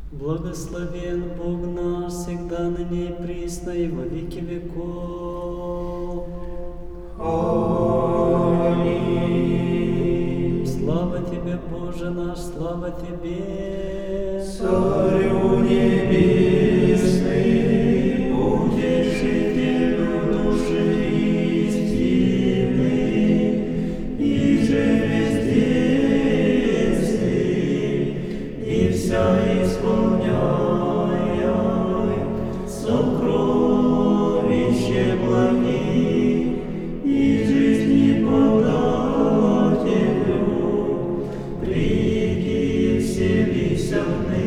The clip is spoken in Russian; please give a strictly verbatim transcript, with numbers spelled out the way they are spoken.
Благословен Бог наш, всегда ныне и присно и во веки веков. Аминь. Слава Тебе, Боже наш, слава Тебе, Царю небесный, утешителю души истины, и же вездесный, и вся исполняя сокровище благих, и жизни подателю, приди, вселися в